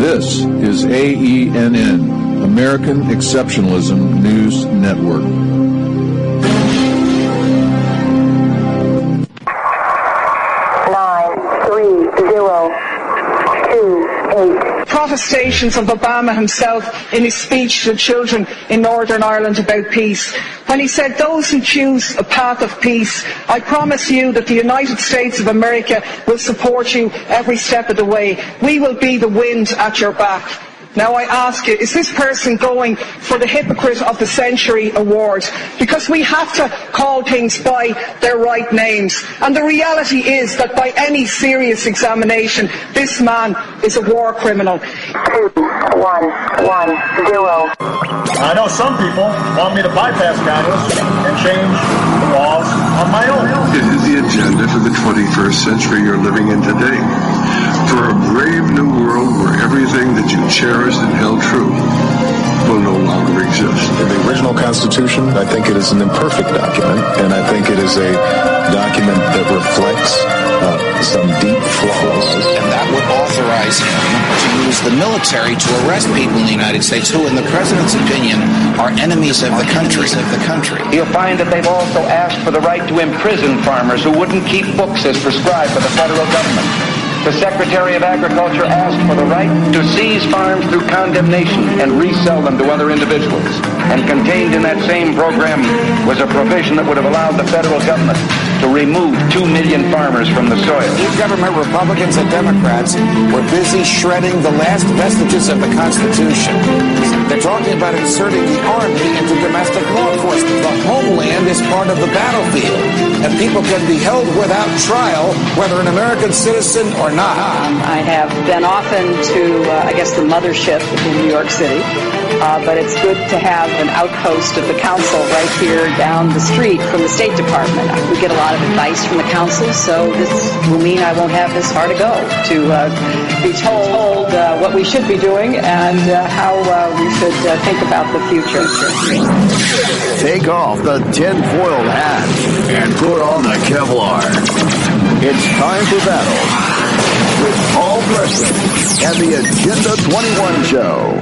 This is AENN, American Exceptionalism News Network. Protestations of Obama himself in his speech to children in Northern Ireland about peace, when he said, "Those who choose a path of peace, I promise you that the United States of America will support you every step of the way. We will be the wind at your back." Now I ask you, is this person going for the Hypocrite of the Century award? Because we have to call things by their right names. And the reality is that by any serious examination, this man is a war criminal. 2110. I know some people want me to bypass Congress and change the laws on my own. It is the agenda for the 21st century you're living in today. For a brave new world where everything that you cherished and held true will no longer exist. In the original Constitution, I think it is an imperfect document, and I think it is a document that reflects some deep flaws. And that would authorize him to use the military to arrest people in the United States who, in the president's opinion, are enemies of the country. You'll find that they've also asked for the right to imprison farmers who wouldn't keep books as prescribed by the federal government. The Secretary of Agriculture asked for the right to seize farms through condemnation and resell them to other individuals. And contained in that same program was a provision that would have allowed the federal government to remove 2 million farmers from the soil. Government, Republicans and Democrats were busy shredding the last vestiges of the Constitution. They're talking about inserting the Army into domestic law enforcement. The homeland is part of the battlefield, and people can be held without trial, whether an American citizen or not. I have been often to, the mothership in New York City, but it's good to have an outpost of the council right here down the street from the State Department. We get a lot of advice from the council, so this will mean I won't have this far to go to be told what we should be doing and how we should think about the future. Take off the tinfoil hat and put on the Kevlar. It's time for battle with Paul Preston and the Agenda 21 Show.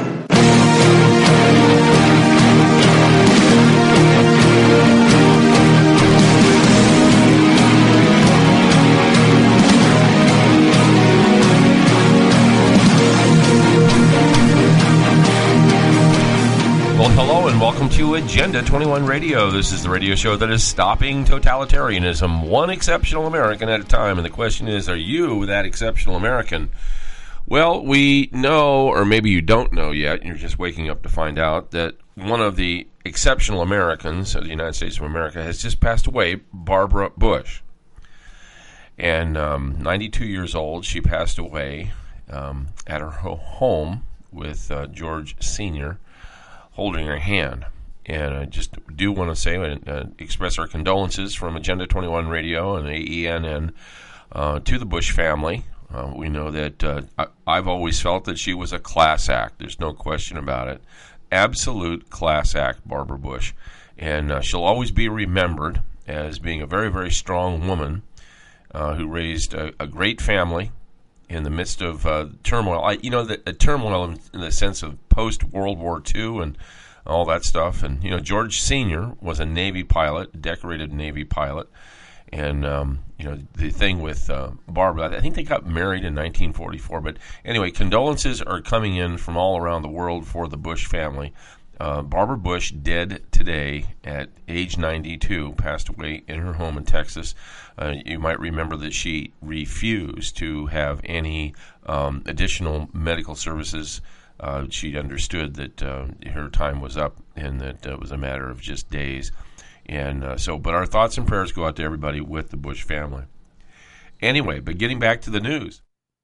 Well, hello and welcome to Agenda 21 Radio. This is the radio show that is stopping totalitarianism, one exceptional American at a time. And the question is, are you that exceptional American? Well, we know, or maybe you don't know yet, you're just waking up to find out, that one of the exceptional Americans of the United States of America has just passed away, Barbara Bush. And 92 years old, she passed away at her home with George Sr., holding her hand. And I just do want to say and express our condolences from Agenda 21 Radio and AENN to the Bush family. We know that I've always felt that she was a class act. There's no question about it. Absolute class act, Barbara Bush. And she'll always be remembered as being a very, very strong woman who raised a great family in the midst of turmoil. The turmoil in the sense of post-World War II and all that stuff. And, George Sr. was a Navy pilot, decorated Navy pilot. And, the thing with Barbara, I think they got married in 1944. But anyway, condolences are coming in from all around the world for the Bush family. Barbara Bush, dead today at age 92, passed away in her home in Texas. You might remember that she refused to have any additional medical services. She understood that her time was up and that it was a matter of just days. And but our thoughts and prayers go out to everybody with the Bush family. Anyway, but getting back to the news.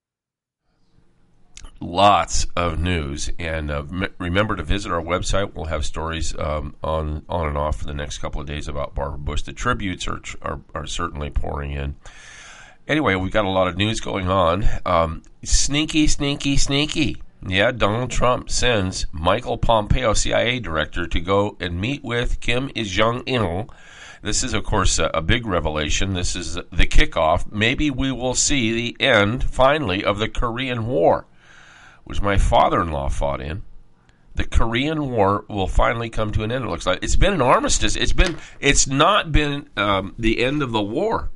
Lots of news, and remember to visit our website. We'll have stories on and off for the next couple of days about Barbara Bush. The tributes are certainly pouring in. Anyway, we've got a lot of news going on. Sneaky. Yeah, Donald Trump sends Michael Pompeo, CIA director, to go and meet with Kim Jong-il. This is, of course, a big revelation. This is the kickoff. Maybe we will see the end, finally, of the Korean War. which my father-in-law fought in, the Korean War will finally come to an end. It looks like it's been an armistice. It's not been the end of the war.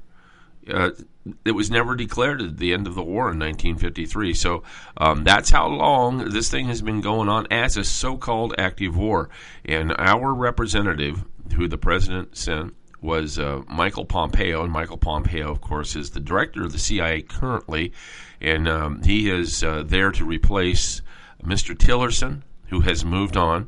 It was never declared the end of the war in 1953. So that's how long this thing has been going on as a so-called active war. And our representative, who the president sent, was Michael Pompeo. And Michael Pompeo, of course, is the director of the CIA currently. And he is there to replace Mr. Tillerson, who has moved on.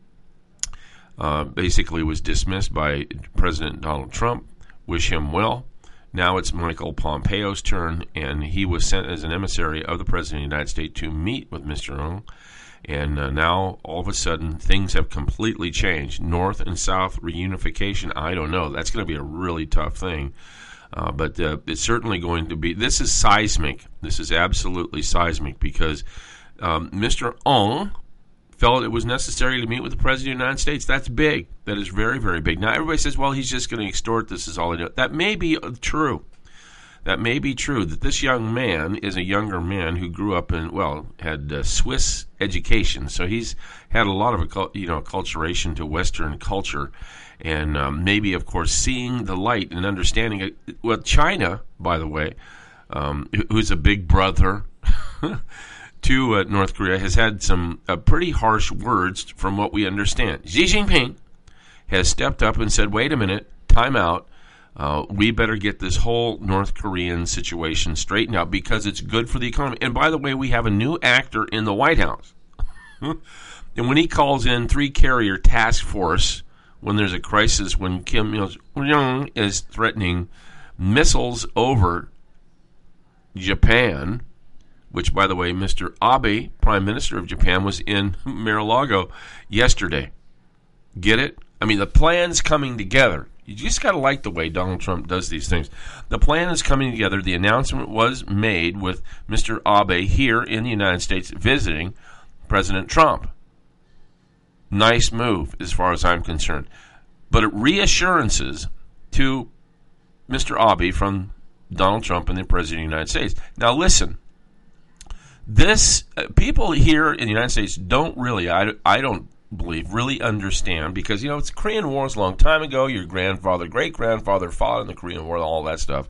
Basically was dismissed by President Donald Trump. Wish him well. Now it's Michael Pompeo's turn, and he was sent as an emissary of the President of the United States to meet with Mr. Ung. And now, all of a sudden, things have completely changed. North and South reunification, I don't know. That's going to be a really tough thing. But it's certainly going to be. This is seismic. This is absolutely seismic because Mr. Ung felt it was necessary to meet with the President of the United States. That's big. That is very, very big. Now, everybody says, well, he's just going to extort. This is all he does. That may be true. That may be true, that this young man is a younger man who grew up in, had Swiss education. So he's had a lot of, acculturation to Western culture. And maybe, of course, seeing the light and understanding it. Well, China, by the way, who's a big brother to North Korea, has had some pretty harsh words from what we understand. Xi Jinping has stepped up and said, wait a minute, time out. We better get this whole North Korean situation straightened out because it's good for the economy. And by the way, we have a new actor in the White House. And when he calls in 3-carrier task force when there's a crisis, when Kim Il-sung is threatening missiles over Japan, which, by the way, Mr. Abe, Prime Minister of Japan, was in Mar-a-Lago yesterday. Get it? I mean, the plan's coming together. You just got to like the way Donald Trump does these things. The plan is coming together. The announcement was made with Mr. Abe here in the United States visiting President Trump. Nice move as far as I'm concerned. But it reassurances to Mr. Abe from Donald Trump and the President of the United States. Now listen, this people here in the United States don't really, I don't believe, really understand, because, it's Korean War is a long time ago. Your grandfather, great-grandfather fought in the Korean War, all that stuff.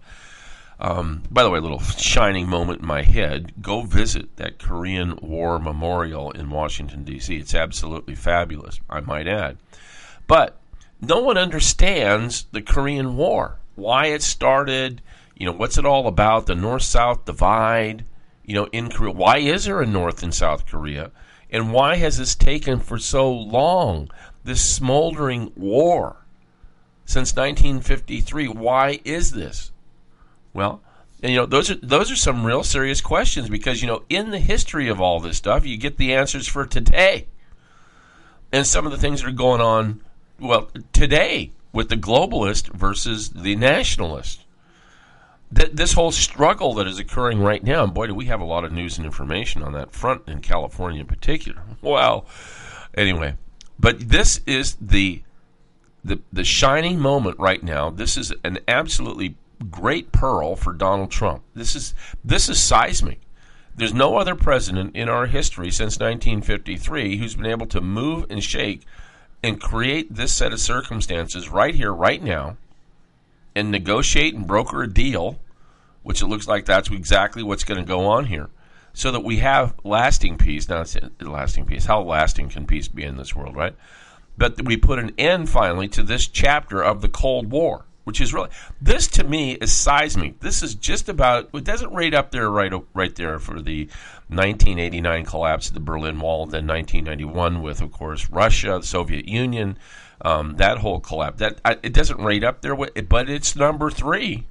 By the way, a little shining moment in my head, go visit that Korean War Memorial in Washington, D.C. It's absolutely fabulous, I might add. But no one understands the Korean War, why it started, what's it all about, the North-South divide, in Korea. Why is there a North and South Korea? And why has this taken for so long, this smoldering war since 1953? Why is this? Well, and, those are some real serious questions because, in the history of all this stuff, you get the answers for today. And some of the things that are going on, today with the globalist versus the nationalist. This whole struggle that is occurring right now, and boy, do we have a lot of news and information on that front in California in particular. Well, anyway, but this is the shining moment right now. This is an absolutely great pearl for Donald Trump. This is seismic. There's no other president in our history since 1953 who's been able to move and shake and create this set of circumstances right here, right now, and negotiate and broker a deal, which it looks like that's exactly what's going to go on here, so that we have lasting peace. Now, it's lasting peace. How lasting can peace be in this world, right? But we put an end, finally, to this chapter of the Cold War, which is really, this to me is seismic. This is just about, it doesn't rate up there right there for the 1989 collapse of the Berlin Wall, then 1991 with, of course, Russia, the Soviet Union, that whole collapse. It doesn't rate up there, but it's number 3.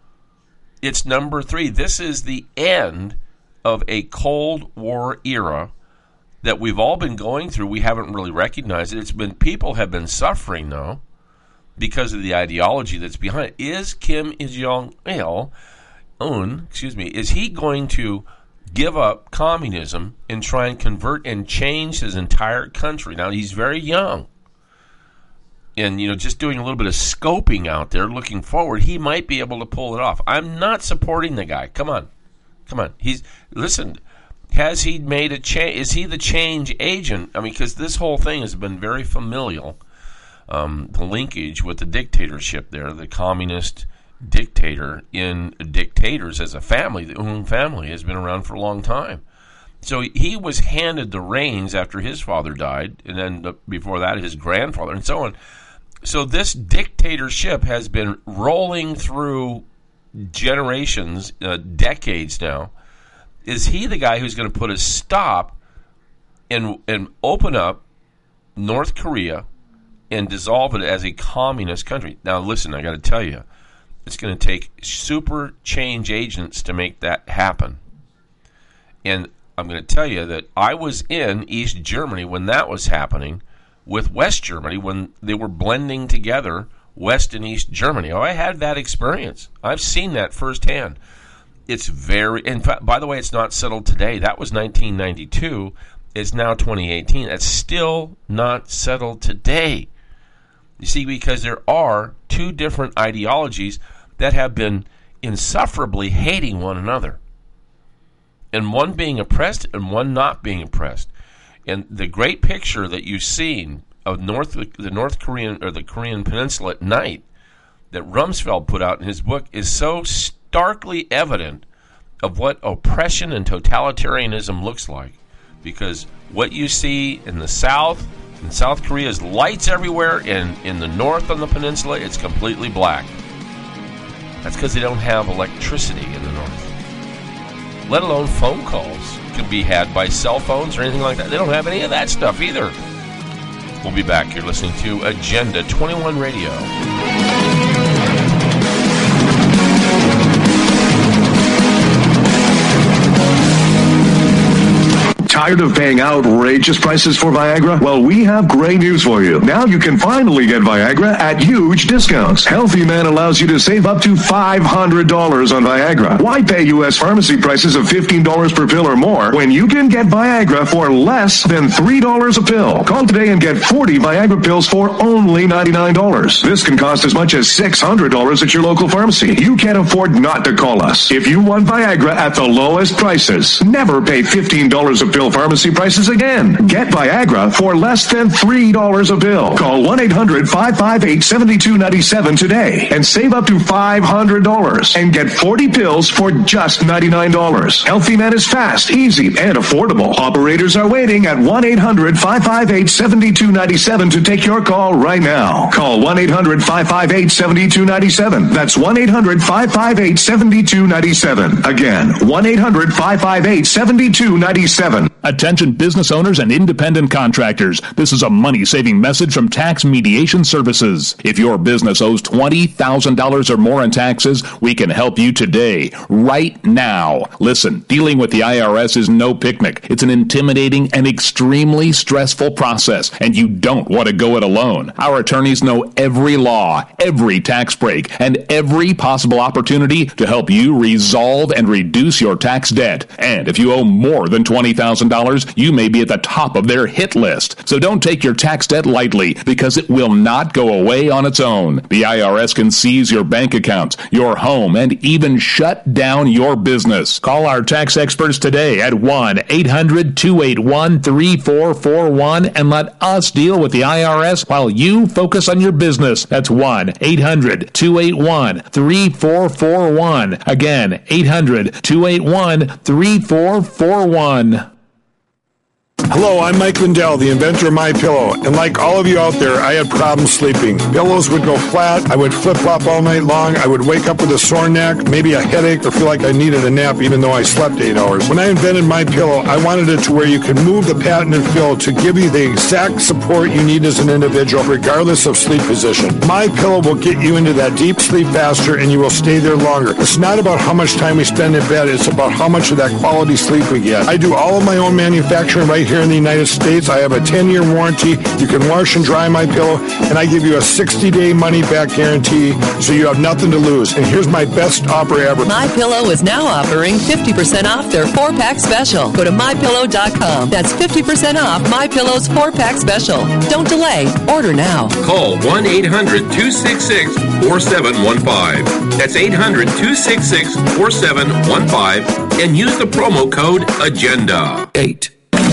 It's number 3. This is the end of a Cold War era that we've all been going through. We haven't really recognized it. People have been suffering, though, because of the ideology that's behind it. Is Kim Il-sung, is he going to give up communism and try and convert and change his entire country? Now, he's very young. And, just doing a little bit of scoping out there, looking forward, he might be able to pull it off. I'm not supporting the guy. Come on. Has he made a change? Is he the change agent? I mean, because this whole thing has been very familial. The linkage with the dictatorship there, the communist dictator in dictators as a family, the Un family has been around for a long time. So he was handed the reins after his father died, and then before that his grandfather, and so on. So this dictatorship has been rolling through generations, decades now. Is he the guy who's going to put a stop and open up North Korea and dissolve it as a communist country? Now, listen, I got to tell you, it's going to take super change agents to make that happen. And I'm going to tell you that I was in East Germany when that was happening with West Germany, when they were blending together West and East Germany. Oh, I had that experience. I've seen that firsthand. It's very, in fact, by the way, it's not settled today. That was 1992. It's now 2018. It's still not settled today. You see, because there are two different ideologies that have been insufferably hating one another, and one being oppressed and one not being oppressed. And the great picture that you've seen of the North Korean, or the Korean Peninsula at night, that Rumsfeld put out in his book, is so starkly evident of what oppression and totalitarianism looks like. Because what you see in the South, in South Korea, is lights everywhere, and in the North on the peninsula, it's completely black. That's because they don't have electricity in the North. Let alone phone calls can be had by cell phones or anything like that. They don't have any of that stuff either. We'll be back. You're listening to Agenda 21 Radio. Tired of paying outrageous prices for Viagra? Well, we have great news for you. Now you can finally get Viagra at huge discounts. Healthy Man allows you to save up to $500 on Viagra. Why pay U.S. pharmacy prices of $15 per pill or more when you can get Viagra for less than $3 a pill? Call today and get 40 Viagra pills for only $99. This can cost as much as $600 at your local pharmacy. You can't afford not to call us. If you want Viagra at the lowest prices, never pay $15 a pill pharmacy prices again. Get Viagra for less than $3 a pill. Call 1-800-558-7297 today and save up to $500 and get 40 pills for just $99. Healthy Man is fast, easy, and affordable. Operators are waiting at 1-800-558-7297 to take your call right now. Call 1-800-558-7297. That's 1-800-558-7297. Again, 1-800-558-7297. Attention business owners and independent contractors. This is a money-saving message from Tax Mediation Services. If your business owes $20,000 or more in taxes, we can help you today, right now. Listen, dealing with the IRS is no picnic. It's an intimidating and extremely stressful process, and you don't want to go it alone. Our attorneys know every law, every tax break, and every possible opportunity to help you resolve and reduce your tax debt. And if you owe more than $20,000, you may be at the top of their hit list. So don't take your tax debt lightly, because it will not go away on its own. The IRS can seize your bank accounts, your home, and even shut down your business. Call our tax experts today at 1-800-281-3441 and let us deal with the IRS while you focus on your business. That's 1-800-281-3441. Again, 800-281-3441. Hello, I'm Mike Lindell, the inventor of MyPillow, and like all of you out there, I had problems sleeping. Pillows would go flat, I would flip-flop all night long, I would wake up with a sore neck, maybe a headache, or feel like I needed a nap even though I slept 8 hours. When I invented MyPillow, I wanted it to where you can move the patented fill to give you the exact support you need as an individual, regardless of sleep position. MyPillow will get you into that deep sleep faster, and you will stay there longer. It's not about how much time we spend in bed, it's about how much of that quality sleep we get. I do all of my own manufacturing right here in the United States. I have a 10-year warranty. You can wash and dry my pillow, and I give you a 60-day money-back guarantee, so you have nothing to lose. And here's my best offer ever. MyPillow is now offering 50% off their 4-pack special. Go to MyPillow.com. That's 50% off MyPillow's 4-pack special. Don't delay. Order now. Call 1-800-266-4715. That's 800-266-4715 and use the promo code AGENDA. 8.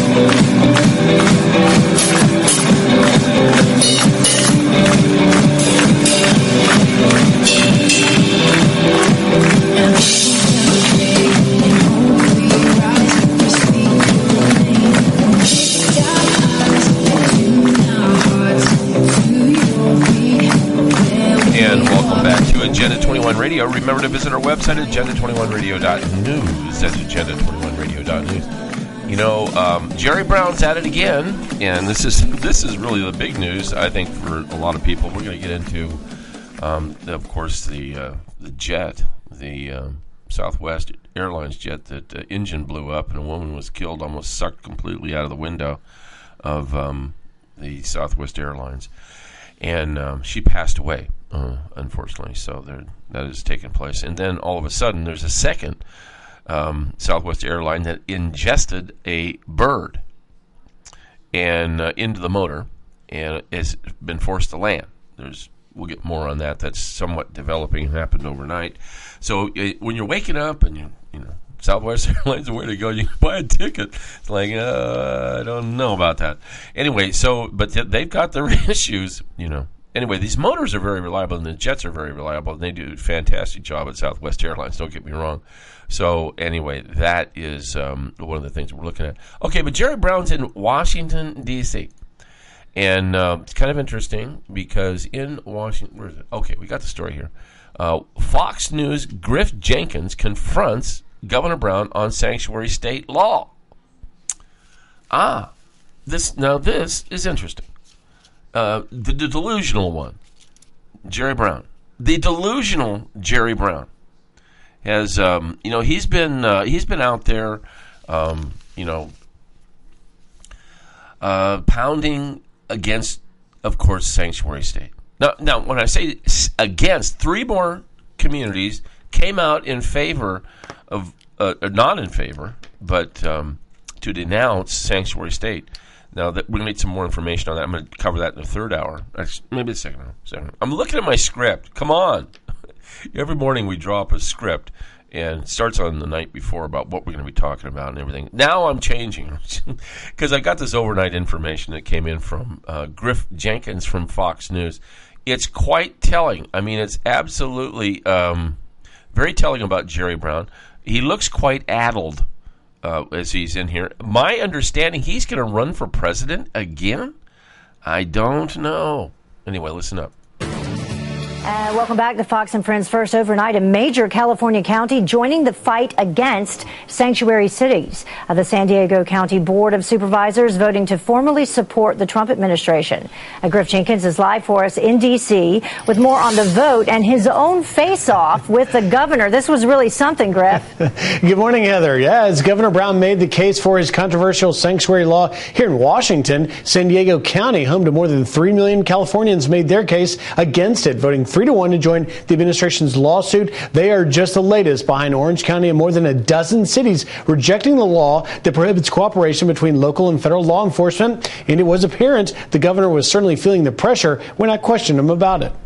And welcome back to Agenda 21 Radio. Remember to visit our website at agenda21radio.news. That's agenda21radio.news. You know, Jerry Brown's at it again, and this is really the big news, I think, for a lot of people. We're going to get into, of course, the jet, the Southwest Airlines jet that engine blew up and a woman was killed, almost sucked completely out of the window of the Southwest Airlines. And she passed away, unfortunately, so that has taken place. And then all of a sudden, there's a second Southwest airline that ingested a bird and into the motor and has been forced to land. We'll get more on that. That's somewhat developing. It happened overnight. So when you're waking up and you know Southwest Airlines, where to go? You can buy a ticket. It's like I don't know about that. Anyway, but they've got their issues, you know. Anyway, these motors are very reliable, and the jets are very reliable, and they do a fantastic job at Southwest Airlines, don't get me wrong. So, anyway, that is one of the things we're looking at. Okay, but Jerry Brown's in Washington, D.C., and it's kind of interesting because in Washington, where is it? Okay, we got the story here. Fox News' Griff Jenkins confronts Governor Brown on sanctuary state law. This is interesting. The delusional one, Jerry Brown. The delusional Jerry Brown has, he's been out there, pounding against, of course, sanctuary state. Now, when I say against, 3 more communities came out in favor of, not in favor, but to denounce sanctuary state. Now, we're going to need some more information on that. I'm going to cover that in the third hour. Maybe the second hour. I'm looking at my script. Come on. Every morning we draw up a script, and it starts on the night before about what we're going to be talking about and everything. Now I'm changing because I got this overnight information that came in from Griff Jenkins from Fox News. It's quite telling. I mean, it's absolutely very telling about Jerry Brown. He looks quite addled as he's in here. My understanding, he's going to run for president again? I don't know. Anyway, listen up. Welcome back to Fox and Friends. First, overnight, a major California county joining the fight against sanctuary cities. The San Diego County Board of Supervisors voting to formally support the Trump administration. Griff Jenkins is live for us in D.C. with more on the vote and his own face-off with the governor. This was really something, Griff. Good morning, Heather. Yeah, as Governor Brown made the case for his controversial sanctuary law here in Washington, San Diego County, home to more than 3 million Californians, made their case against it, voting 3-1 to join the administration's lawsuit. They are just the latest behind Orange County and more than a dozen cities rejecting the law that prohibits cooperation between local and federal law enforcement. And it was apparent the governor was certainly feeling the pressure when I questioned him about it.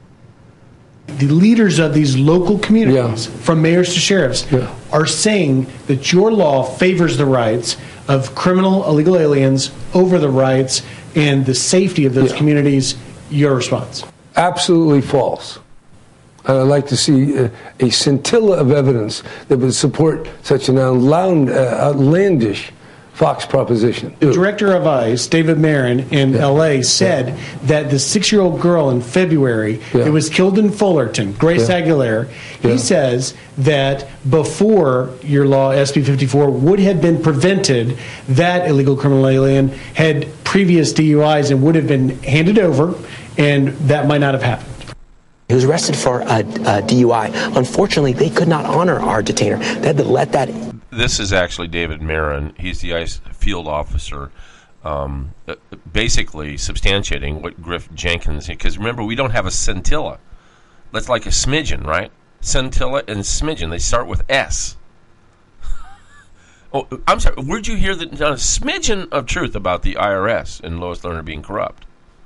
The leaders of these local communities, from mayors to sheriffs, are saying that your law favors the rights of criminal illegal aliens over the rights and the safety of those communities. Your response? Absolutely false. And I'd like to see a scintilla of evidence that would support such an outlandish Fox proposition. The director of ICE, David Marin, in L.A., said that the 6-year-old girl in February that was killed in Fullerton, Grace Aguilera, he says that before your law, SB 54, would have been prevented, that illegal criminal alien had previous DUIs and would have been handed over, and that might not have happened. He was arrested for a DUI. Unfortunately, they could not honor our detainer. They had to let that. This is actually David Marin. He's the ICE field officer, basically substantiating what Griff Jenkins. Because remember, we don't have a scintilla. That's like a smidgen, right? Scintilla and smidgen. They start with S. Oh, I'm sorry. Where'd you hear that? Not a smidgen of truth about the IRS and Lois Lerner being corrupt.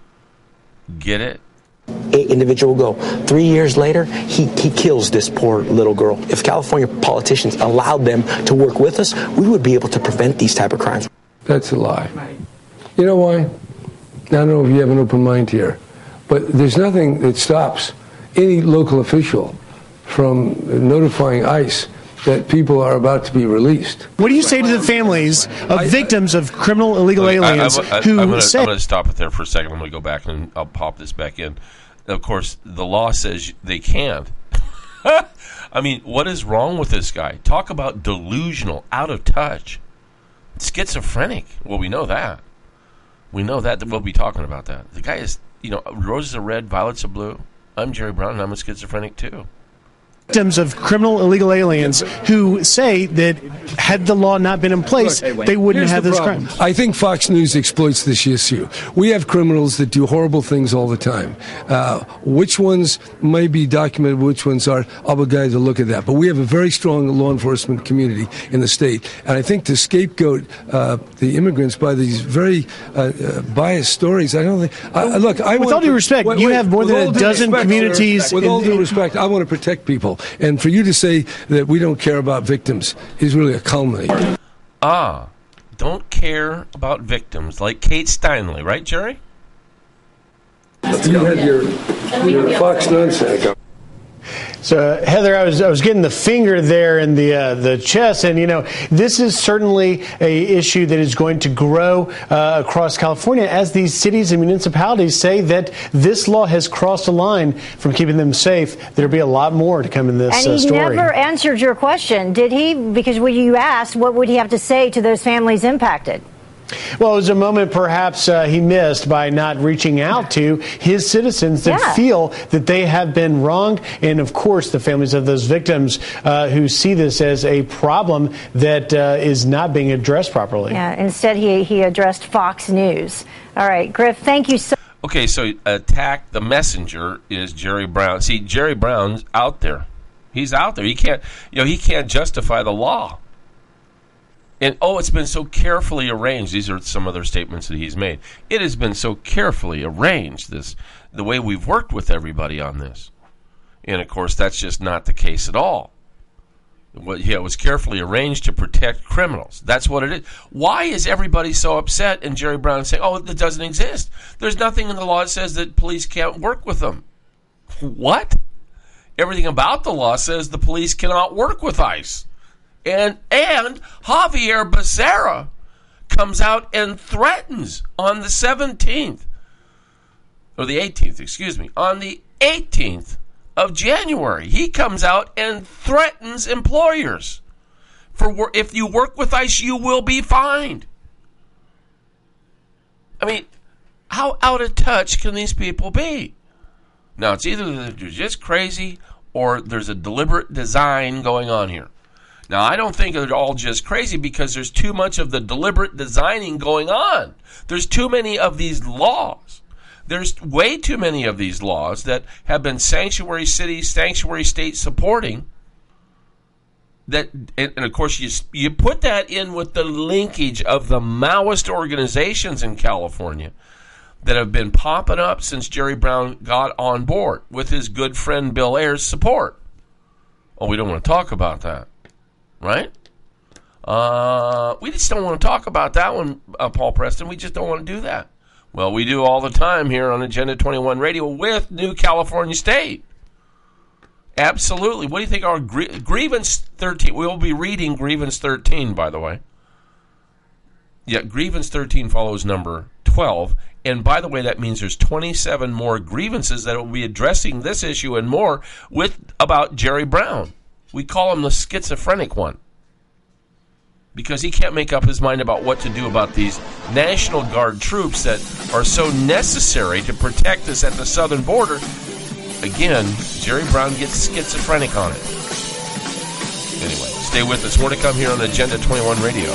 Get it? An individual go. 3 years later, he kills this poor little girl. If California politicians allowed them to work with us, we would be able to prevent these type of crimes. That's a lie. You know why? I don't know if you have an open mind here, but there's nothing that stops any local official from notifying ICE that people are about to be released. What do you say to the families of victims of criminal illegal aliens I'm going to stop it there for a second. I'm going to go back and I'll pop this back in. Of course, the law says they can't. I mean, what is wrong with this guy? Talk about delusional, out of touch, schizophrenic. Well, we know that. We know that. We'll be talking about that. The guy is, roses are red, violets are blue. I'm Jerry Brown, and I'm a schizophrenic, too. Victims of criminal illegal aliens who say that had the law not been in place, they wouldn't have this crime. I think Fox News exploits this issue. We have criminals that do horrible things all the time. Which ones may be documented, which ones are, I'll be glad to look at that. But we have a very strong law enforcement community in the state. And I think to scapegoat the immigrants by these very biased stories, I don't think... With all due respect, you have more than a dozen communities... With all due respect, I want to protect people. And for you to say that we don't care about victims is really a culmination. Don't care about victims, like Kate Steinle, right, Jerry? You had your Fox nonsense. So, Heather, I was getting the finger there in the chest, and this is certainly a issue that is going to grow across California as these cities and municipalities say that this law has crossed a line from keeping them safe. There'll be a lot more to come in this story. And he never answered your question, did he? Because when you asked, what would he have to say to those families impacted? Well, it was a moment perhaps he missed by not reaching out to his citizens that feel that they have been wronged. And, of course, the families of those victims who see this as a problem that is not being addressed properly. Yeah, instead he addressed Fox News. All right, Griff, thank you so much. Okay, so attack the messenger is Jerry Brown. See, Jerry Brown's out there. He's out there. He can't justify the law. And, it's been so carefully arranged. These are some other statements that he's made. It has been so carefully arranged, the way we've worked with everybody on this. And, of course, that's just not the case at all. It was carefully arranged to protect criminals. That's what it is. Why is everybody so upset and Jerry Brown saying, it doesn't exist? There's nothing in the law that says that police can't work with them. What? Everything about the law says the police cannot work with ICE. And Javier Becerra comes out and threatens on the 17th, or the 18th, excuse me, on the 18th of January. He comes out and threatens employers. If you work with ICE, you will be fined. I mean, how out of touch can these people be? Now, it's either they're just crazy or there's a deliberate design going on here. Now, I don't think they're all just crazy because there's too much of the deliberate designing going on. There's too many of these laws. There's way too many of these laws that have been sanctuary cities, sanctuary states supporting. And of course, you put that in with the linkage of the Maoist organizations in California that have been popping up since Jerry Brown got on board with his good friend Bill Ayers' support. We don't want to talk about that. Right? We just don't want to talk about that one, Paul Preston. We just don't want to do that. Well, we do all the time here on Agenda 21 Radio with New California State. Absolutely. What do you think our Grievance 13... We will be reading Grievance 13, by the way. Yeah, Grievance 13 follows number 12. And by the way, that means there's 27 more grievances that will be addressing this issue and more about Jerry Brown. We call him the schizophrenic one because he can't make up his mind about what to do about these National Guard troops that are so necessary to protect us at the southern border. again, Jerry Brown gets schizophrenic on it. Anyway, stay with us. More to come here on Agenda 21 Radio.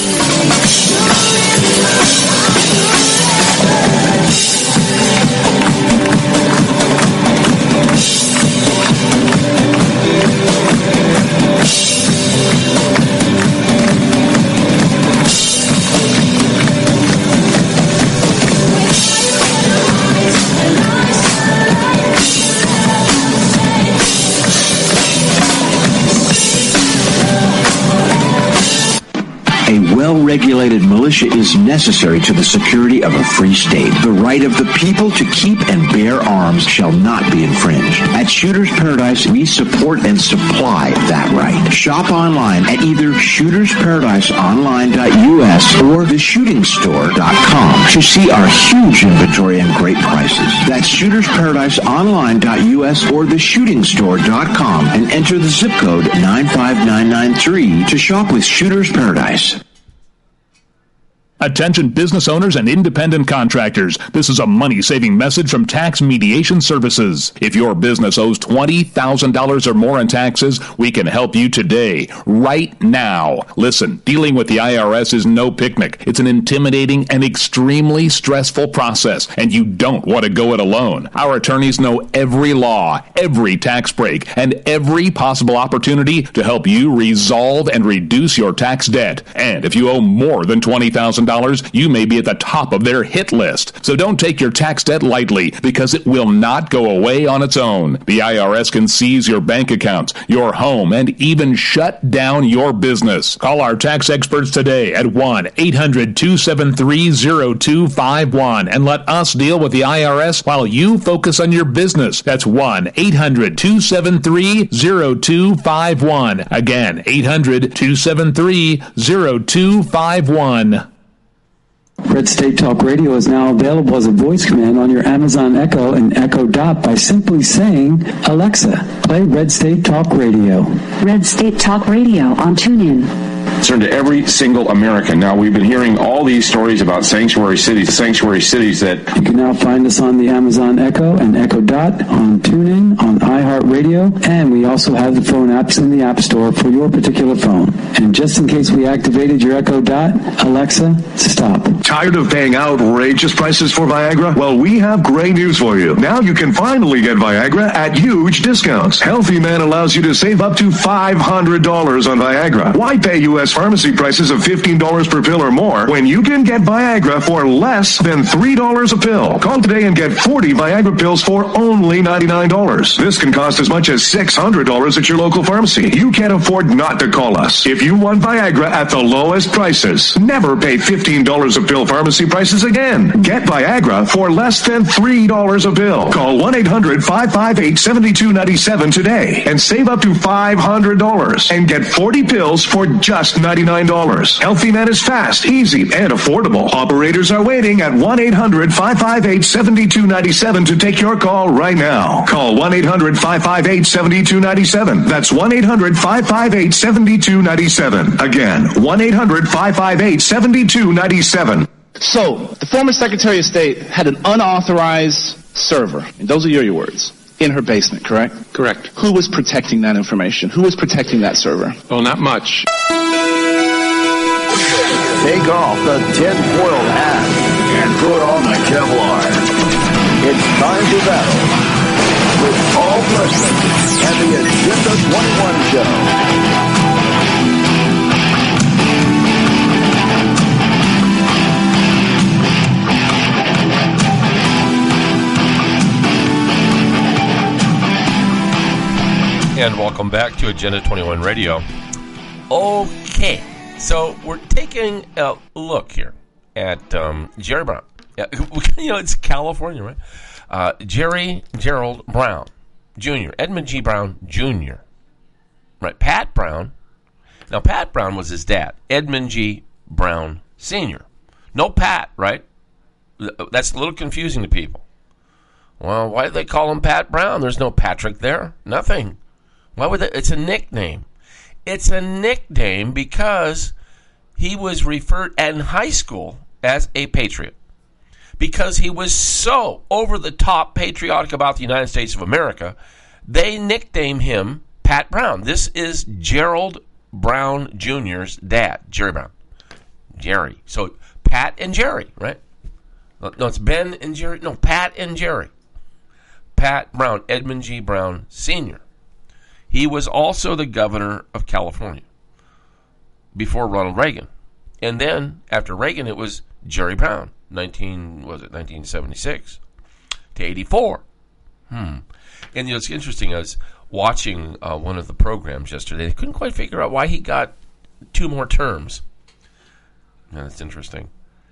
A well-regulated militia is necessary to the security of a free state. The right of the people to keep and bear arms shall not be infringed. At Shooters Paradise, we support and supply that right. Shop online at either shootersparadiseonline.us or theshootingstore.com to see our huge inventory and great prices. That's shootersparadiseonline.us or theshootingstore.com and enter the zip code 95993 to shop with Shooters Paradise. Attention business owners and independent contractors. This is a money-saving message from Tax Mediation Services. If your business owes $20,000 or more in taxes, we can help you today, right now. Listen, dealing with the IRS is no picnic. It's an intimidating and extremely stressful process, and you don't want to go it alone. Our attorneys know every law, every tax break, and every possible opportunity to help you resolve and reduce your tax debt. And if you owe more than $20,000, you may be at the top of their hit list. So don't take your tax debt lightly, because it will not go away on its own. The IRS can seize your bank accounts, your home, and even shut down your business. Call our tax experts today at 1-800-273-0251 and let us deal with the IRS while you focus on your business. That's 1-800-273-0251. Again, 800-273-0251. Red State Talk Radio is now available as a voice command on your Amazon Echo and Echo Dot by simply saying, Alexa, play Red State Talk Radio. Red State Talk Radio on TuneIn. Concern to every single American. Now, we've been hearing all these stories about sanctuary cities that... You can now find us on the Amazon Echo and Echo Dot, on TuneIn, on iHeartRadio, and we also have the phone apps in the App Store for your particular phone. And just in case we activated your Echo Dot, Alexa, stop. Tired of paying outrageous prices for Viagra? Well, we have great news for you. Now you can finally get Viagra at huge discounts. Healthy Man allows you to save up to $500 on Viagra. Why pay U.S. pharmacy prices of $15 per pill or more when you can get Viagra for less than $3 a pill? Call today and get 40 Viagra pills for only $99. This can cost as much as $600 at your local pharmacy. You can't afford not to call us. If you want Viagra at the lowest prices, never pay $15 a pill pharmacy prices again. Get Viagra for less than $3 a pill. Call 1-800-558-7297 today and save up to $500 and get 40 pills for just $99. Healthy Man is fast, easy, and affordable. Operators are waiting at 1-800-558-7297 to take your call right now. Call 1-800-558-7297. That's 1-800-558-7297. Again, 1-800-558-7297. So, the former Secretary of State had an unauthorized server, and those are your words, in her basement, correct? Correct. Who was protecting that information? Who was protecting that server? Oh, not much. Take off the tinfoil hat and put on the Kevlar. It's time to battle with Paul Preston and the Agenda 21 Show. And welcome back to Agenda 21 Radio. Okay, so we're taking a look here at Jerry Brown. Yeah, it's California, right? Jerry Gerald Brown Jr., Edmund G. Brown Jr., right? Pat Brown. Now, Pat Brown was his dad, Edmund G. Brown Sr. No Pat, right? That's a little confusing to people. Well, why do they call him Pat Brown? There's no Patrick there. Nothing. Why would they? It's a nickname. It's a nickname because he was referred in high school as a patriot. because he was so over-the-top patriotic about the United States of America, they nicknamed him Pat Brown. This is Gerald Brown Jr.'s dad, Jerry Brown. Jerry. So Pat and Jerry, right? No, it's Ben and Jerry. No, Pat and Jerry. Pat Brown, Edmund G. Brown Sr. He was also the governor of California before Ronald Reagan. And then, after Reagan, it was Jerry Brown, 1976 to 84. And it's interesting, I was watching one of the programs yesterday. They couldn't quite figure out why he got 2 more terms. That's interesting.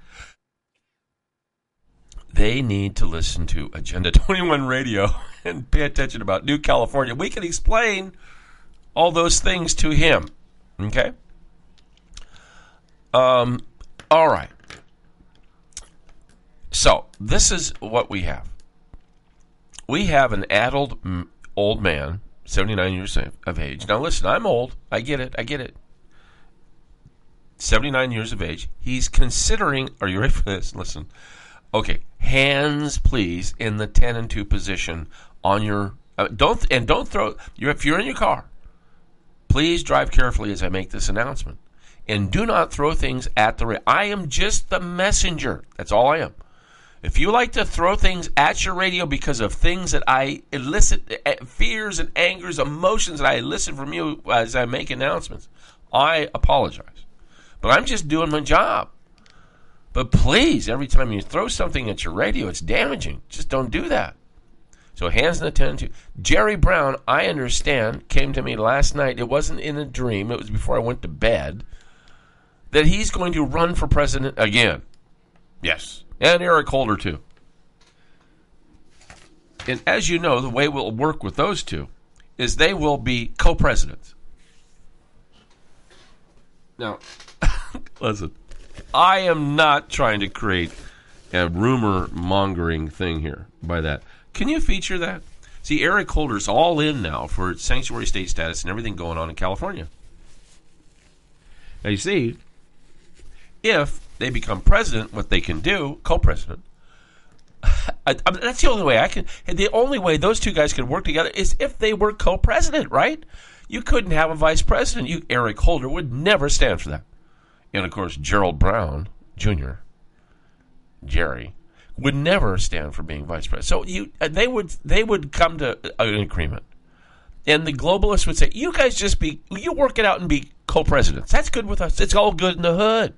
They need to listen to Agenda 21 Radio and pay attention about New California. We can explain all those things to him. Okay? All right. So, this is what we have. We have an adult old man, 79 years of age. Now, listen, I'm old. I get it. 79 years of age. He's considering, are you ready for this? Listen. Okay, hands, please, in the 10 and 2 position on your, don't throw, if you're in your car, please drive carefully as I make this announcement. And do not throw things at the radio. I am just the messenger. That's all I am. If you like to throw things at your radio because of things that I elicit, fears and angers, emotions that I elicit from you as I make announcements, I apologize. But I'm just doing my job. But please, every time you throw something at your radio, it's damaging. Just don't do that. So hands in the 10 and 2. Jerry Brown, I understand, came to me last night. It wasn't in a dream. It was before I went to bed. That he's going to run for president again. Yes. And Eric Holder, too. And as you know, the way we'll work with those two is they will be co-presidents. Now, listen, I am not trying to create a rumor-mongering thing here by that. Can you feature that? See, Eric Holder's all in now for sanctuary state status and everything going on in California. Now, you see, if they become president, what they can do, co-president, that's the only way I can. The only way those two guys can work together is if they were co-president, right? You couldn't have a vice president. Eric Holder would never stand for that. And, of course, Gerald Brown Jr., Jerry, would never stand for being vice president. So they would come to an agreement. And the globalists would say, you guys you work it out and be co-presidents. That's good with us. It's all good in the hood.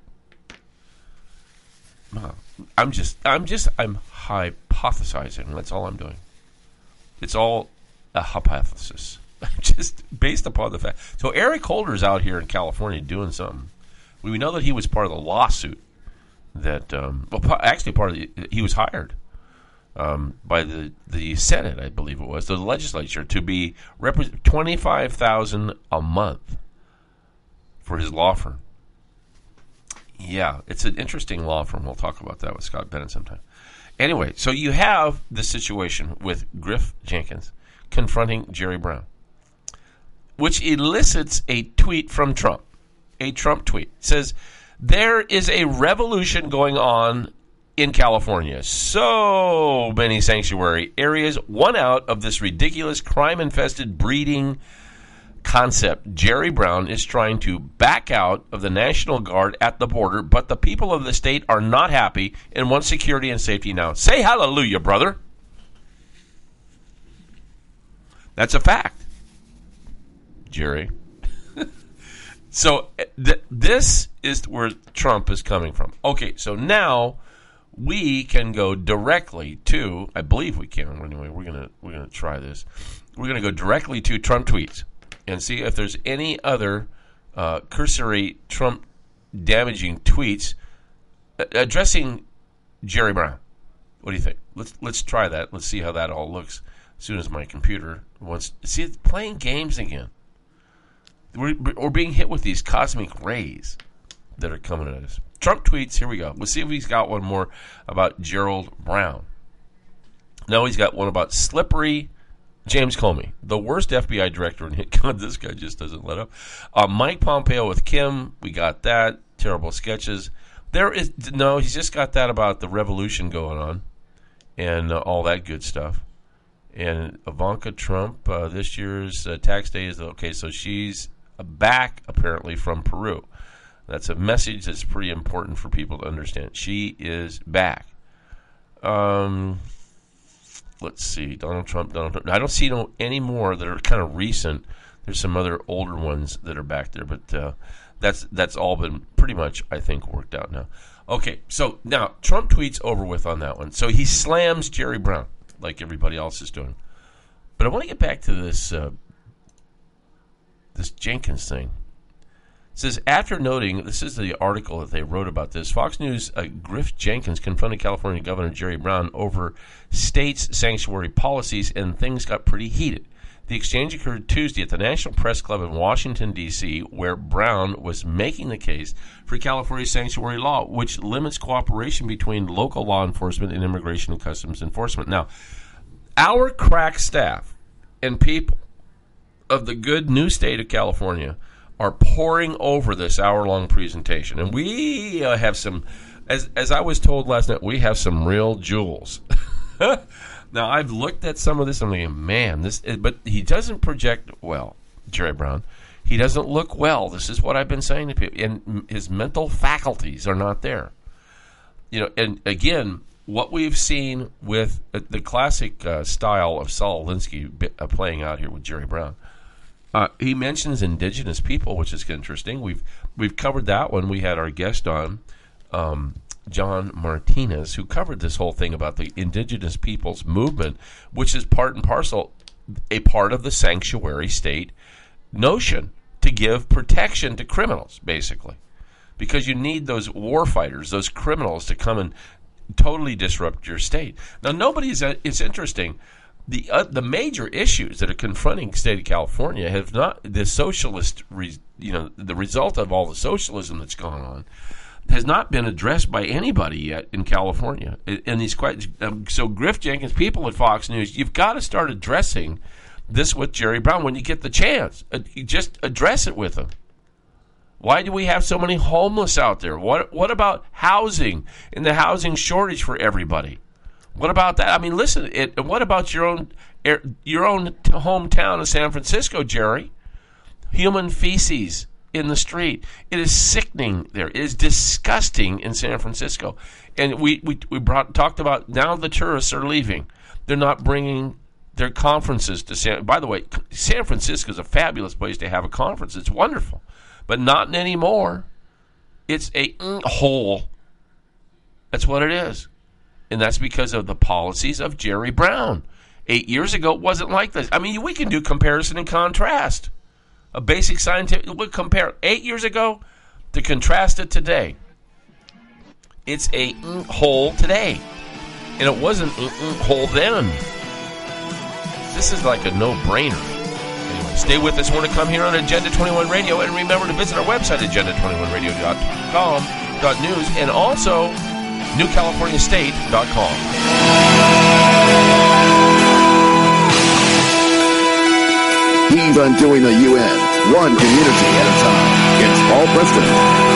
I'm hypothesizing. That's all I'm doing. It's all a hypothesis. Just based upon the fact. So Eric Holder's out here in California doing something. We know that he was part of the lawsuit that, he was hired by the Senate, I believe it was, the legislature, to be $25,000 a month for his law firm. Yeah, it's an interesting law firm. We'll talk about that with Scott Bennett sometime. Anyway, so you have the situation with Griff Jenkins confronting Jerry Brown, which elicits a tweet from Trump. A Trump tweet. It says, there is a revolution going on in California. So many sanctuary areas, one out of this ridiculous crime-infested breeding concept. Jerry Brown is trying to back out of the National Guard at the border, but the people of the state are not happy and want security and safety now. Say hallelujah, brother. That's a fact, Jerry. So this is where Trump is coming from. Okay, so now we can go directly to, I believe we can. Anyway, we're gonna try this. We're gonna go directly to Trump tweets and see if there's any other cursory Trump damaging tweets addressing Jerry Brown. What do you think? Let's try that. Let's see how that all looks as soon as my computer wants. See, it's playing games again. We're being hit with these cosmic rays that are coming at us. Trump tweets, here we go. We'll see if he's got one more about Gerald Brown. No, he's got one about slippery James Comey, the worst FBI director. God, this guy just doesn't let up. Mike Pompeo with Kim, we got that. Terrible sketches. He's just got that about the revolution going on and all that good stuff. And Ivanka Trump, this year's tax day is okay, so she's back apparently from Peru. That's a message that's pretty important for people to understand. She is back. Let's see, Donald Trump. I don't see any more that are kind of recent. There's some other older ones that are back there, but that's all been pretty much, I think, worked out now. Okay, so now Trump tweets over with on that one. So he slams Jerry Brown like everybody else is doing. But I want to get back to this this Jenkins thing. It says, after noting, this is the article that they wrote about this, Fox News, Griff Jenkins confronted California Governor Jerry Brown over state's sanctuary policies, and things got pretty heated. The exchange occurred Tuesday at the National Press Club in Washington, D.C., where Brown was making the case for California's sanctuary law, which limits cooperation between local law enforcement and Immigration and Customs Enforcement. Now, our crack staff and people of the good new state of California are poring over this hour-long presentation. And we have some, as I was told last night, we have some real jewels. Now, I've looked at some of this and I'm thinking, man, but he doesn't project well, Jerry Brown. He doesn't look well. This is what I've been saying to people. And his mental faculties are not there. And again, what we've seen with the classic style of Saul Alinsky playing out here with Jerry Brown. He mentions indigenous people, which is interesting. We've covered that one. We had our guest on, John Martinez, who covered this whole thing about the indigenous peoples movement, which is part and parcel a part of the sanctuary state notion to give protection to criminals, basically, because you need those war fighters, those criminals, to come and totally disrupt your state. Now, it's interesting. The major issues that are confronting the state of California have not the socialist, the result of all the socialism that's gone on has not been addressed by anybody yet in California. And so Griff Jenkins, people at Fox News, you've got to start addressing this with Jerry Brown when you get the chance. Just address it with him. Why do we have so many homeless out there? What about housing and the housing shortage for everybody? What about that? I mean, listen. What about your own hometown of San Francisco, Jerry? Human feces in the street. It is sickening there. It is disgusting in San Francisco. And we talked about now the tourists are leaving. They're not bringing their conferences to by the way, San Francisco is a fabulous place to have a conference. It's wonderful. But not anymore. It's a hole. That's what it is. And that's because of the policies of Jerry Brown. 8 years ago, it wasn't like this. I mean, we can do comparison and contrast. A basic scientific, we'll compare 8 years ago to contrast it today. It's a hole today. And it wasn't a hole then. This is like a no-brainer. Anyway, stay with us. We're going to come here on Agenda 21 Radio. And remember to visit our website, agenda21radio.com.news, and also newcaliforniastate.com. He's undoing the UN, one community at a time. It's Paul Preston.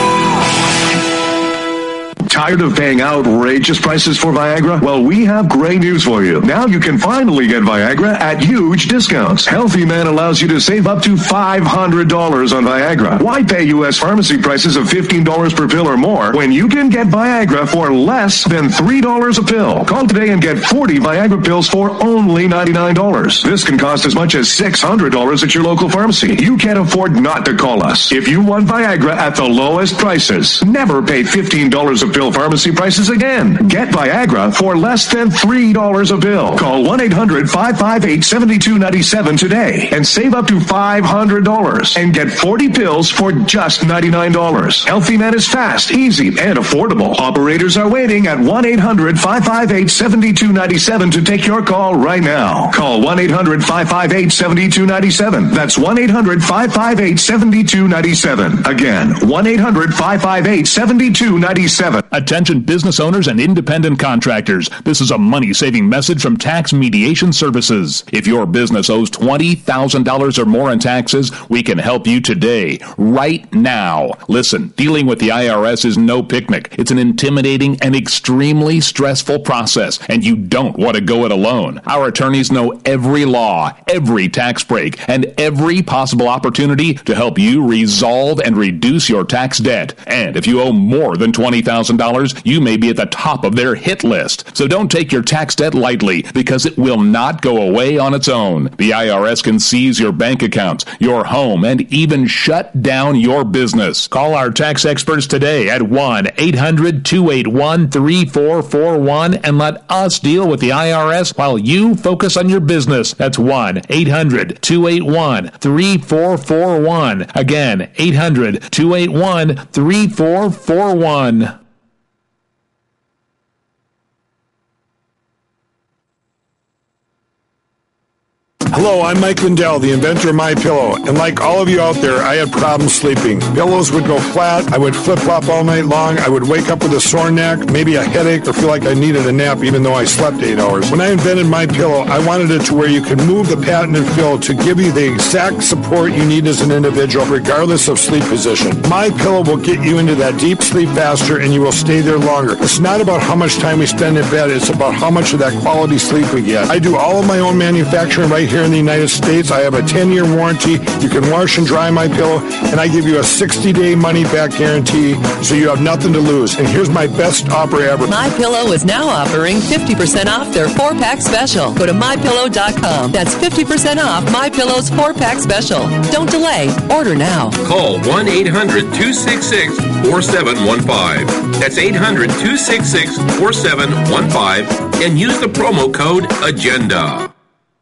Tired of paying outrageous prices for Viagra? Well, we have great news for you. Now you can finally get Viagra at huge discounts. Healthy Man allows you to save up to $500 on Viagra. Why pay U.S. pharmacy prices of $15 per pill or more when you can get Viagra for less than $3 a pill? Call today and get 40 Viagra pills for only $99. This can cost as much as $600 at your local pharmacy. You can't afford not to call us. If you want Viagra at the lowest prices, never pay $15 a pill pharmacy prices again. Get Viagra for less than $3 a pill. Call 1-800-558-7297 today and save up to $500 and get 40 pills for just $99. Healthy Man is fast, easy, and affordable. Operators are waiting at 1-800-558-7297 to take your call right now. Call 1-800-558-7297. That's 1-800-558-7297. Again, 1-800-558-7297. Attention business owners and independent contractors. This is a money-saving message from Tax Mediation Services. If your business owes $20,000 or more in taxes, we can help you today, right now. Listen, dealing with the IRS is no picnic. It's an intimidating and extremely stressful process, and you don't want to go it alone. Our attorneys know every law, every tax break, and every possible opportunity to help you resolve and reduce your tax debt. And if you owe more than $20,000, you may be at the top of their hit list. So don't take your tax debt lightly, because it will not go away on its own. The IRS can seize your bank accounts, your home, and even shut down your business. Call our tax experts today at 1-800-281-3441 and let us deal with the IRS while you focus on your business. That's 1-800-281-3441. Again, 800-281-3441. Hello, I'm Mike Lindell, the inventor of MyPillow, and like all of you out there, I had problems sleeping. Pillows would go flat, I would flip-flop all night long, I would wake up with a sore neck, maybe a headache, or feel like I needed a nap even though I slept 8 hours. When I invented MyPillow, I wanted it to where you could move the patented fill to give you the exact support you need as an individual, regardless of sleep position. MyPillow will get you into that deep sleep faster, and you will stay there longer. It's not about how much time we spend in bed, it's about how much of that quality sleep we get. I do all of my own manufacturing right here in the United States. I have a 10-year warranty. You can wash and dry my pillow, and I give you a 60-day money-back guarantee, so you have nothing to lose. And here's my best offer ever. MyPillow is now offering 50% off their 4-pack special. Go to MyPillow.com. That's 50% off MyPillow's 4-pack special. Don't delay. Order now. Call 1-800-266-4715. That's 800-266-4715 and use the promo code AGENDA.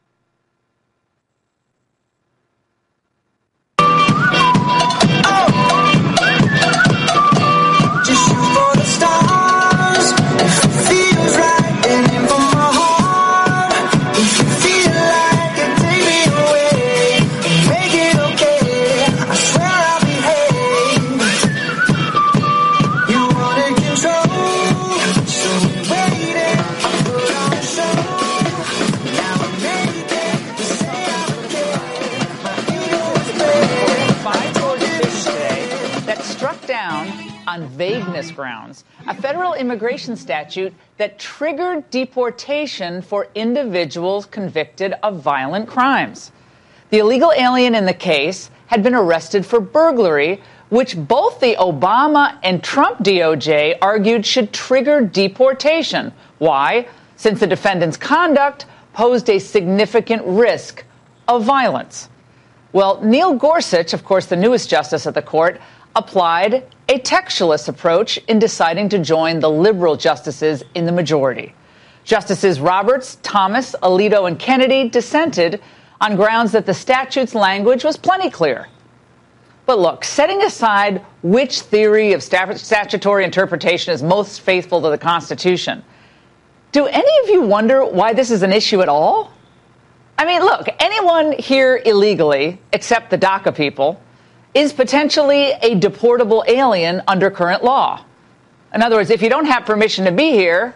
Vagueness grounds, a federal immigration statute that triggered deportation for individuals convicted of violent crimes. The illegal alien in the case had been arrested for burglary, which both the Obama and Trump DOJ argued should trigger deportation. Why? Since the defendant's conduct posed a significant risk of violence. Well, Neil Gorsuch, of course, the newest justice of the court, applied a textualist approach in deciding to join the liberal justices in the majority. Justices Roberts, Thomas, Alito, and Kennedy dissented on grounds that the statute's language was plenty clear. But look, setting aside which theory of statutory interpretation is most faithful to the Constitution, do any of you wonder why this is an issue at all? I mean, look, anyone here illegally, except the DACA people, is potentially a deportable alien under current law. In other words, if you don't have permission to be here,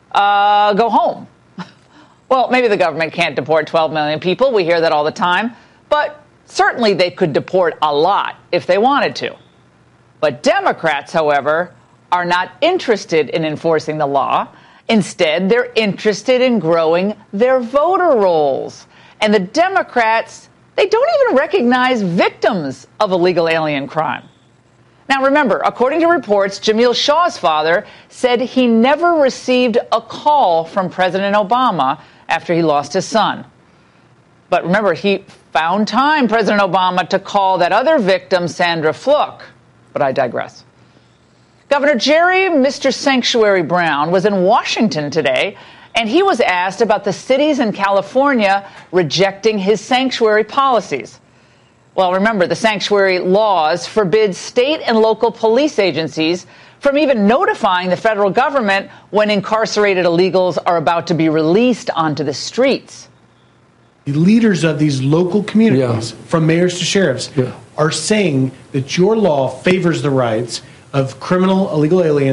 go home. Well, maybe the government can't deport 12 million people. We hear that all the time. But certainly they could deport a lot if they wanted to. But Democrats, however, are not interested in enforcing the law. Instead, they're interested in growing their voter rolls. And the Democrats, they don't even recognize victims of illegal alien crime. Now, remember, according to reports, Jamil Shaw's father said he never received a call from President Obama after he lost his son. But remember, he found time, President Obama, to call that other victim, Sandra Fluke. But I digress. Governor Jerry Mr. Sanctuary Brown was in Washington today, and he was asked about the cities in California rejecting his sanctuary policies. Well, remember, the sanctuary laws forbid state and local police agencies from even notifying the federal government when incarcerated illegals are about to be released onto the streets. The leaders of these local communities, from mayors to sheriffs, are saying that your law favors the rights of criminal illegal aliens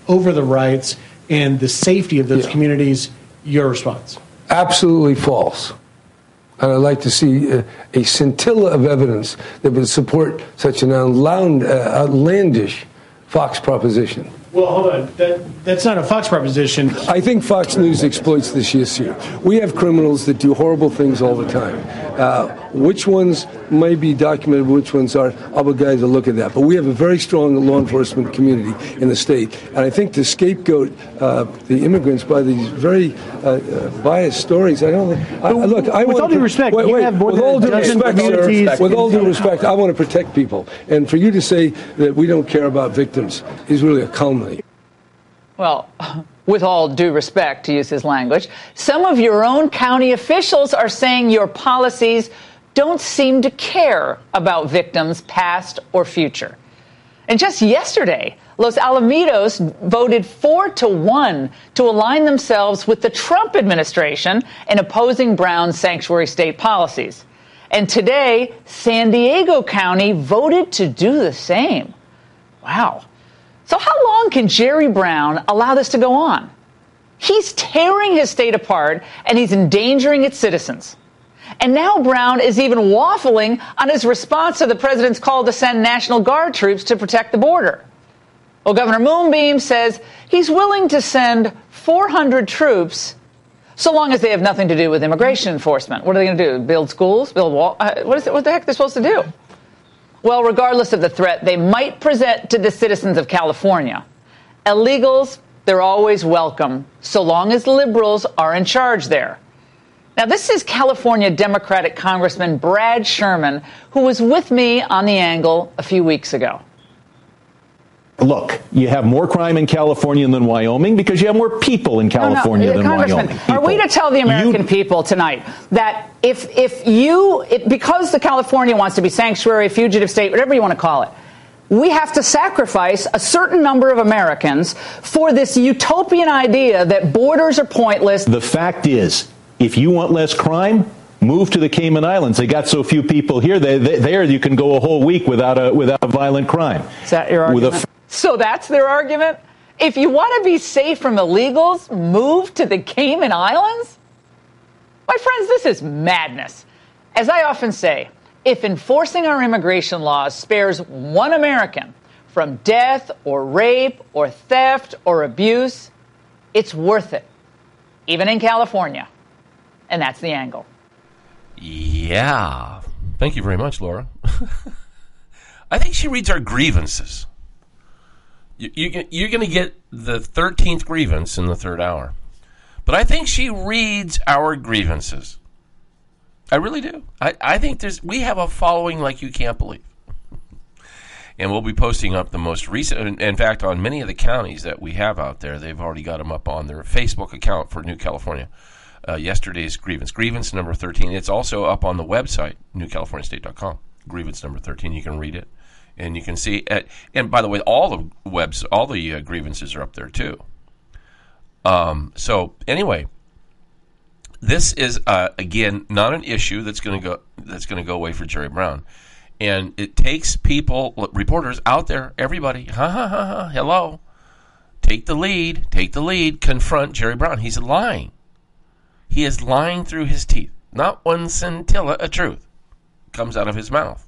over the rights and the safety of those communities. Your response? Absolutely false. And I'd like to see a scintilla of evidence that would support such an outlandish Fox proposition. Well, hold on. That's not a Fox proposition. I think Fox News exploits this issue. We have criminals that do horrible things all the time. Which ones may be documented, which ones are, I'll be glad to look at that. But we have a very strong law enforcement community in the state. And I think to scapegoat the immigrants by these very biased stories, I don't think... With all due respect, you have more than a dozen communities... With all due respect, I want to protect people. And for you to say that we don't care about victims is really a calumny. Well, with all due respect, to use his language, some of your own county officials are saying your policies don't seem to care about victims, past or future. And just yesterday, Los Alamitos voted 4-1 to align themselves with the Trump administration in opposing Brown's sanctuary state policies. And today, San Diego County voted to do the same. Wow. So how long can Jerry Brown allow this to go on? He's tearing his state apart, and he's endangering its citizens. And now Brown is even waffling on his response to the president's call to send National Guard troops to protect the border. Well, Governor Moonbeam says he's willing to send 400 troops so long as they have nothing to do with immigration enforcement. What are they going to do? Build schools? Build walls? What the heck are they supposed to do? Well, regardless of the threat they might present to the citizens of California, illegals, they're always welcome, so long as liberals are in charge there. Now, this is California Democratic Congressman Brad Sherman, who was with me on The Angle a few weeks ago. Look, you have more crime in California than Wyoming because you have more people in California than Wyoming. Are we to tell the American people tonight that because the California wants to be sanctuary, fugitive state, whatever you want to call it, we have to sacrifice a certain number of Americans for this utopian idea that borders are pointless? The fact is, if you want less crime, move to the Cayman Islands. They got so few people here. There you can go a whole week without a violent crime. Is that your argument? So that's their argument? If you want to be safe from illegals, move to the Cayman Islands? My friends, this is madness. As I often say, if enforcing our immigration laws spares one American from death or rape or theft or abuse, it's worth it, even in California. And that's The Angle. Yeah. Thank you very much, Laura. I think she reads our grievances. You're going to get the 13th grievance in the third hour. But I think she reads our grievances. I really do. I think we have a following like you can't believe. And we'll be posting up the most recent. In fact, on many of the counties that we have out there, they've already got them up on their Facebook account for New California. Yesterday's grievance number 13. It's also up on the website, newcaliforniastate.com. Grievance number 13. You can read it. And you can see, and by the way, all the grievances are up there too. So anyway, this is again not an issue that's going to go away for Jerry Brown, and it takes people, reporters out there, everybody, hello, take the lead, confront Jerry Brown. He's lying. He is lying through his teeth. Not one scintilla of truth comes out of his mouth.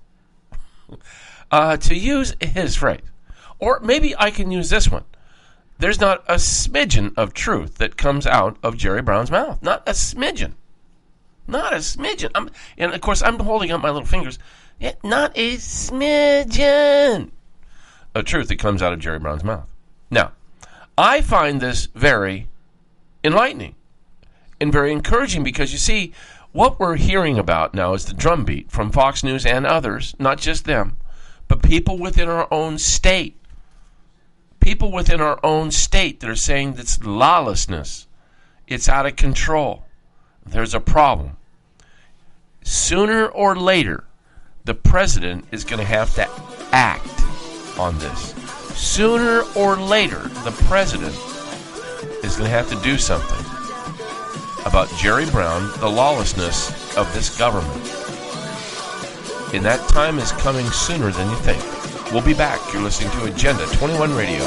To use his phrase. Or maybe I can use this one. There's not a smidgen of truth that comes out of Jerry Brown's mouth. Not a smidgen. Not a smidgen. And, of course, I'm holding up my little fingers. Not a smidgen of truth that comes out of Jerry Brown's mouth. Now, I find this very enlightening and very encouraging because, you see, what we're hearing about now is the drumbeat from Fox News and others, not just them, but people within our own state. People within our own state that are saying that's lawlessness. It's out of control. There's a problem. Sooner or later, the president is going to have to act on this. Sooner or later, the president is going to have to do something about Jerry Brown, the lawlessness of this government. And that time is coming sooner than you think. We'll be back. You're listening to Agenda 21 Radio.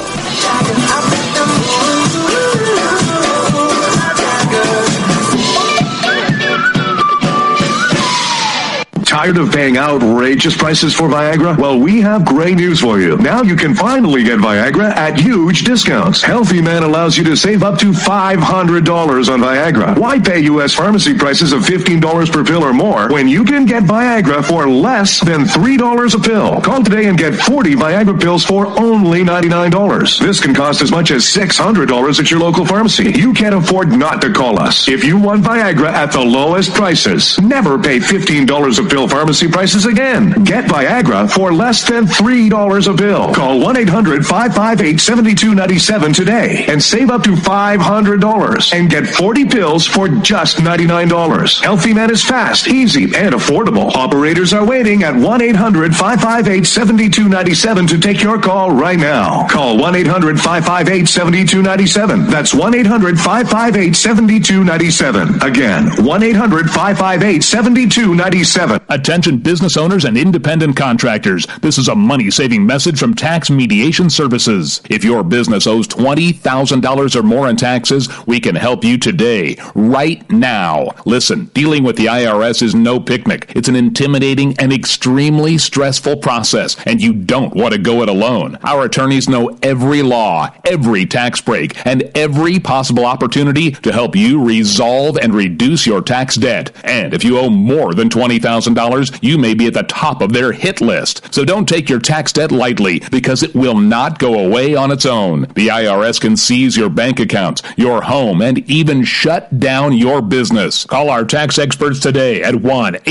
Tired of paying outrageous prices for Viagra? Well, we have great news for you. Now you can finally get Viagra at huge discounts. Healthy Man allows you to save up to $500 on Viagra. Why pay U.S. pharmacy prices of $15 per pill or more when you can get Viagra for less than $3 a pill? Call today and get 40 Viagra pills for only $99. This can cost as much as $600 at your local pharmacy. You can't afford not to call us. If you want Viagra at the lowest prices, never pay $15 a pill pharmacy prices again. Get Viagra for less than $3 a pill. Call 1-800-558-7297 today and save up to $500 and get 40 pills for just $99. Healthy Man is fast, easy, and affordable. Operators are waiting at 1-800-558-7297 to take your call right now. Call 1-800-558-7297. That's 1-800-558-7297. Again, 1-800-558-7297. Attention business owners and independent contractors. This is a money-saving message from Tax Mediation Services. If your business owes $20,000 or more in taxes, we can help you today, right now. Listen, dealing with the IRS is no picnic. It's an intimidating and extremely stressful process, and you don't want to go it alone. Our attorneys know every law, every tax break, and every possible opportunity to help you resolve and reduce your tax debt. And if you owe more than $20,000, you may be at the top of their hit list. So don't take your tax debt lightly, because it will not go away on its own. The IRS can seize your bank accounts, your home, and even shut down your business. Call our tax experts today at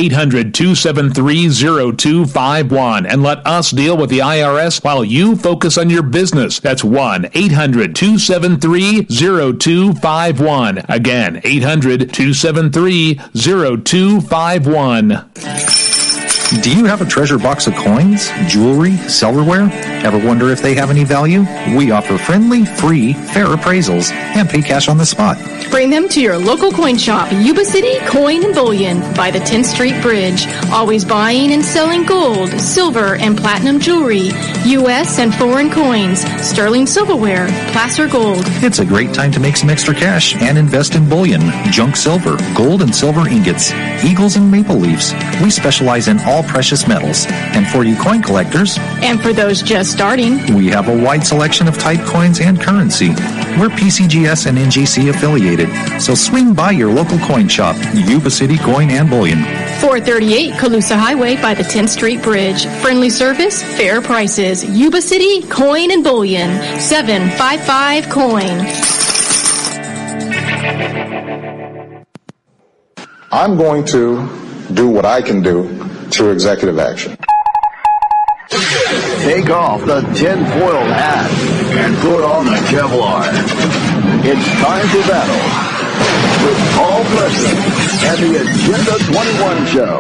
1-800-273-0251 and let us deal with the IRS while you focus on your business. That's 1-800-273-0251. Again, 800-273-0251. Do you have a treasure box of coins, jewelry, silverware? Ever wonder if they have any value? We offer friendly, free, fair appraisals and pay cash on the spot. Bring them to your local coin shop, Yuba City Coin and Bullion by the 10th Street Bridge. Always buying and selling gold, silver, and platinum jewelry, U.S. and foreign coins, sterling silverware, placer gold. It's a great time to make some extra cash and invest in bullion, junk silver, gold and silver ingots, eagles and maple leaves. We specialize in all precious metals. And for you coin collectors, and for those just starting, we have a wide selection of type coins and currency. We're PCGS and NGC affiliated, so swing by your local coin shop, Yuba City Coin and Bullion. 438 Colusa Highway by the 10th Street Bridge. Friendly service, fair prices. Yuba City Coin and Bullion. 755 Coin. I'm going to do what I can do through executive action. Take off the tinfoil hat and put on the Kevlar. It's time for battle with Paul Preston and the Agenda 21 Show.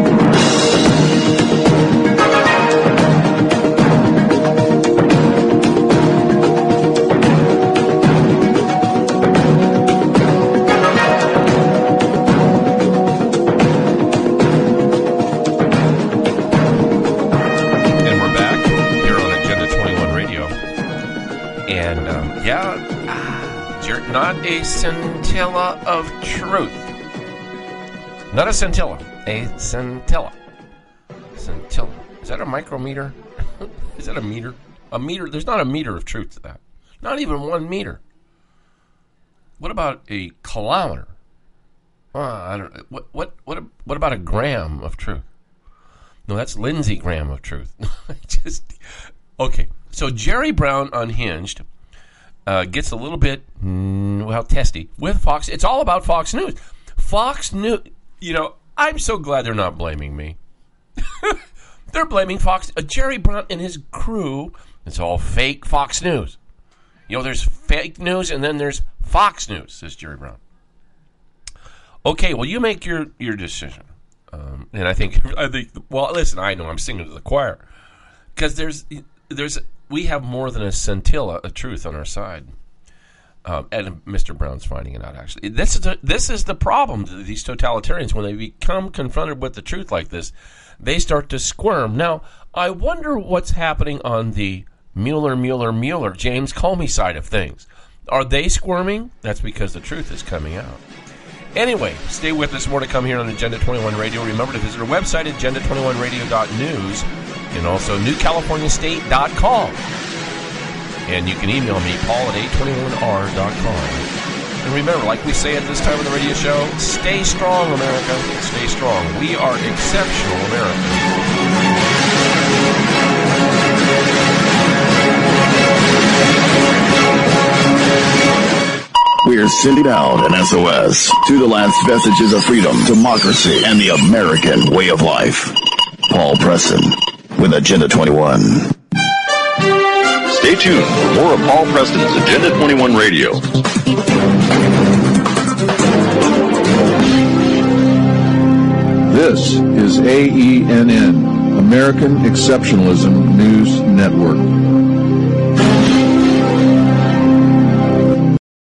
Not a scintilla of truth. Not a scintilla. A scintilla. Scintilla. Is that a micrometer? Is that a meter? A meter? There's not a meter of truth to that. Not even 1 meter. What about a kilometer? I don't know. What about a gram of truth? No, that's Lindsey Graham of truth. Okay. So Jerry Brown Unhinged gets a little bit, testy with Fox. It's all about Fox News. Fox News, I'm so glad they're not blaming me. They're blaming Fox. Jerry Brown and his crew, it's all fake Fox News. There's fake news and then there's Fox News, says Jerry Brown. Okay, well, you make your decision. And I think, well, listen, I know I'm singing to the choir. Because we have more than a scintilla of truth on our side. And Mr. Brown's finding it out, actually. This is the problem to these totalitarians. When they become confronted with the truth like this, they start to squirm. Now, I wonder what's happening on the Mueller, James Comey side of things. Are they squirming? That's because the truth is coming out. Anyway, stay with us. More to come here on Agenda 21 Radio. Remember to visit our website, agenda21radio.news, and also newcaliforniastate.com. And you can email me, paul@a21r.com. And remember, like we say at this time of the radio show, stay strong, America. Stay strong. We are exceptional Americans. We're sending out an SOS to the last vestiges of freedom, democracy, and the American way of life. Paul Preston with Agenda 21. Stay tuned for more of Paul Preston's Agenda 21 Radio. This is AENN, American Exceptionalism News Network.